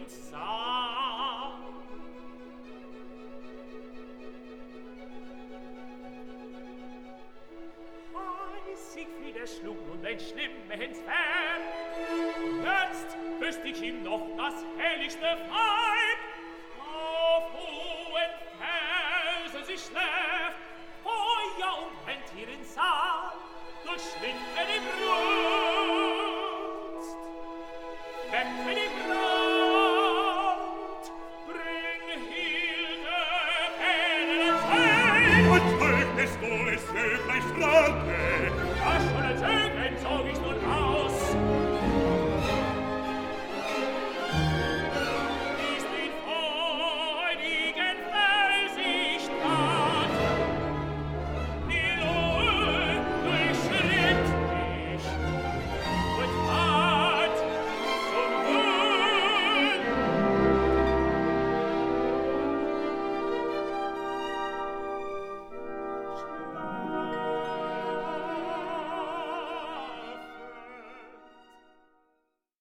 und sah. Siegfried erschlug nun ein schlimmes Pferd. Jetzt wüsst ich ihm noch das helligste Weib. Auf hohen Felsen sie schläft, Feuer umbrennt ihren Saal, durchschlingt er die Brust. Weckt